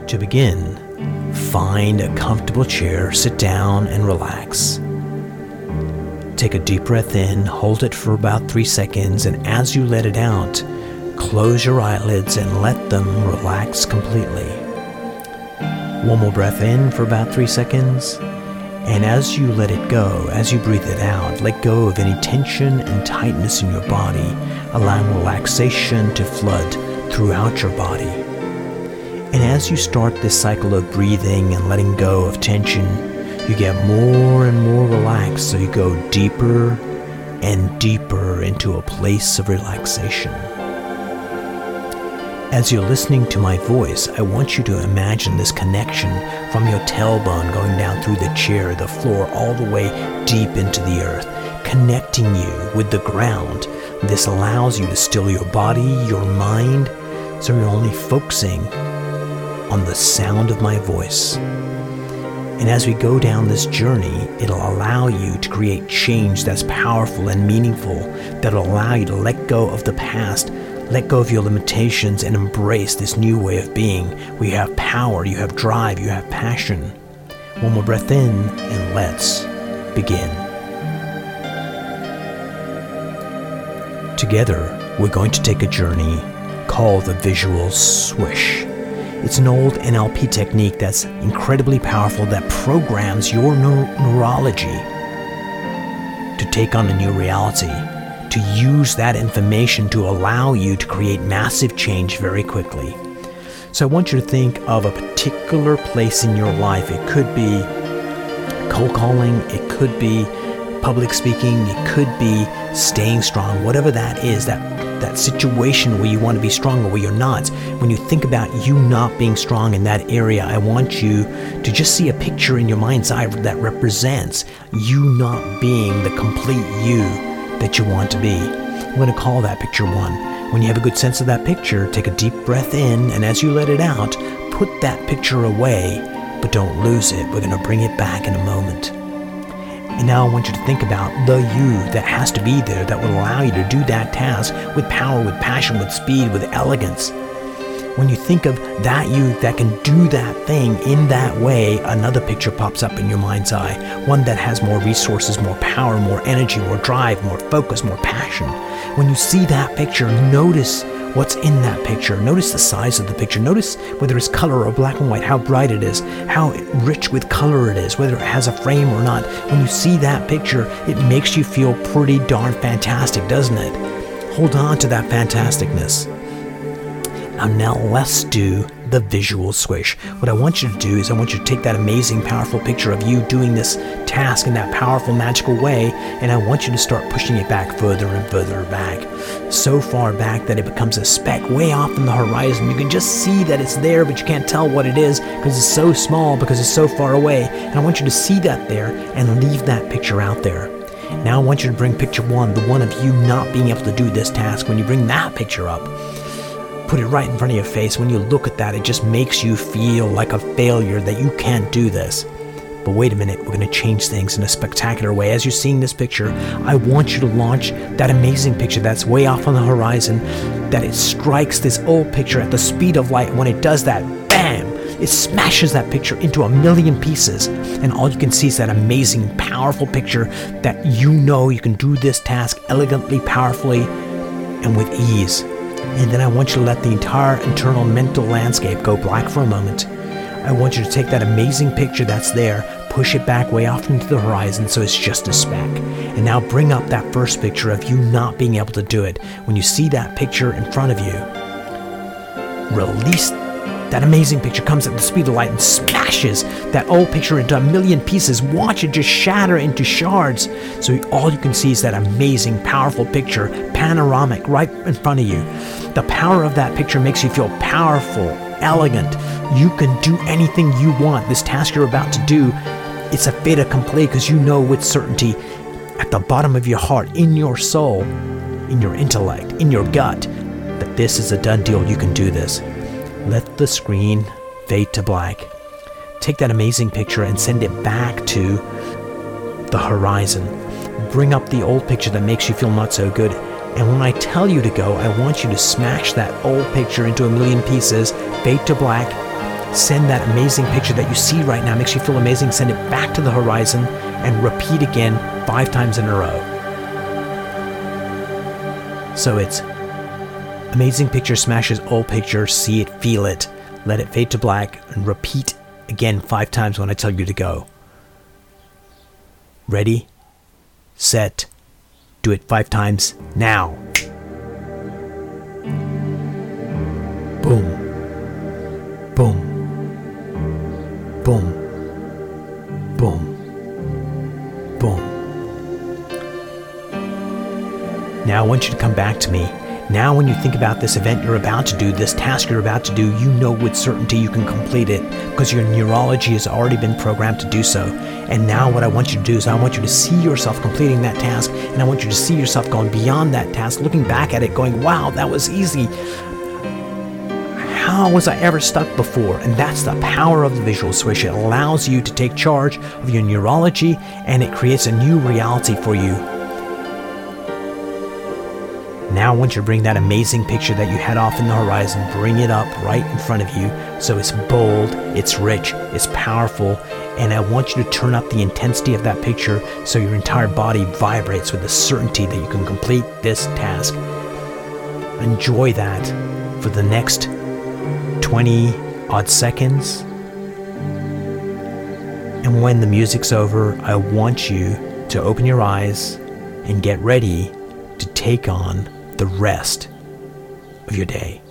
To begin, find a comfortable chair, sit down, and relax. Take a deep breath in, hold it for about 3 seconds, and as you let it out, close your eyelids and let them relax completely. One more breath in for about 3 seconds, and as you let it go, as you breathe it out, let go of any tension and tightness in your body, allowing relaxation to flood throughout your body. And as you start this cycle of breathing and letting go of tension, you get more and more relaxed, so you go deeper and deeper into a place of relaxation. As you're listening to my voice, I want you to imagine this connection from your tailbone going down through the chair, the floor, all the way deep into the earth, connecting you with the ground. This allows you to still your body, your mind, so you're only focusing on the sound of my voice. And as we go down this journey, it'll allow you to create change that's powerful and meaningful, that'll allow you to let go of the past, let go of your limitations, and embrace this new way of being, where you have power, you have drive, you have passion. One more breath in, and let's begin. Together, we're going to take a journey called the visual swish. It's an old NLP technique that's incredibly powerful, that programs your neurology to take on a new reality, to use that information to allow you to create massive change very quickly. So I want you to think of a particular place in your life. It could be cold calling, it could be public speaking, it could be staying strong, whatever that is, that situation where you want to be strong or where you're not. When you think about you not being strong in that area, I want you to just see a picture in your mind's eye that represents you not being the complete you that you want to be. I'm going to call that picture 1. When you have a good sense of that picture, take a deep breath in, and as you let it out, put that picture away, but don't lose it. We're going to bring it back in a moment. And now I want you to think about the you that has to be there, that will allow you to do that task with power, with passion, with speed, with elegance. When you think of that you that can do that thing in that way, another picture pops up in your mind's eye, one that has more resources, more power, more energy, more drive, more focus, more passion. When you see that picture, notice what's in that picture. Notice the size of the picture. Notice whether it's color or black and white, how bright it is, how rich with color it is, whether it has a frame or not. When you see that picture, it makes you feel pretty darn fantastic, doesn't it? Hold on to that fantasticness. Now let's do the visual swish. What I want you to do is I want you to take that amazing, powerful picture of you doing this task in that powerful, magical way, and I want you to start pushing it back further and further back. So far back that it becomes a speck way off in the horizon. You can just see that it's there, but you can't tell what it is because it's so small, because it's so far away. And I want you to see that there and leave that picture out there. Now I want you to bring picture 1, the one of you not being able to do this task. When you bring that picture up, put it right in front of your face. When you look at that, it just makes you feel like a failure, that you can't do this. But wait a minute, we're going to change things in a spectacular way. As you're seeing this picture, I want you to launch that amazing picture that's way off on the horizon, that it strikes this old picture at the speed of light. When it does that, bam! It smashes that picture into a million pieces. And all you can see is that amazing, powerful picture that you know you can do this task elegantly, powerfully, and with ease. And then I want you to let the entire internal mental landscape go black for a moment. I want you to take that amazing picture that's there, push it back way off into the horizon so it's just a speck. And now bring up that first picture of you not being able to do it. When you see that picture in front of you, release that amazing picture, comes at the speed of light and smashes that old picture into a million pieces. Watch it just shatter into shards. So all you can see is that amazing, powerful picture, panoramic, right in front of you. The power of that picture makes you feel powerful, elegant. You can do anything you want. This task you're about to do, it's a fait accompli, because you know with certainty at the bottom of your heart, in your soul, in your intellect, in your gut, that this is a done deal. You can do this. Let the screen fade to black. Take that amazing picture and send it back to the horizon. Bring up the old picture that makes you feel not so good. And when I tell you to go, I want you to smash that old picture into a million pieces, fade to black, Send that amazing picture that you see right now, makes you feel amazing, send it back to the horizon and repeat again 5 times in a row. So it's amazing picture smashes old picture, see it, feel it, let it fade to black, and repeat again 5 times when I tell you to go. Ready, set, do it 5 times now. Boom, boom, boom, boom, boom. Now I want you to come back to me. Now when you think about this event you're about to do, this task you're about to do, you know with certainty you can complete it because your neurology has already been programmed to do so. And now what I want you to do is I want you to see yourself completing that task, and I want you to see yourself going beyond that task, looking back at it going, wow, that was easy. How was I ever stuck before? And that's the power of the visual swish. It allows you to take charge of your neurology, and it creates a new reality for you. Now I want you to bring that amazing picture that you had off in the horizon, bring it up right in front of you so it's bold, it's rich, it's powerful, and I want you to turn up the intensity of that picture so your entire body vibrates with the certainty that you can complete this task. Enjoy that for the next 20 odd seconds. And when the music's over, I want you to open your eyes and get ready to take on the rest of your day.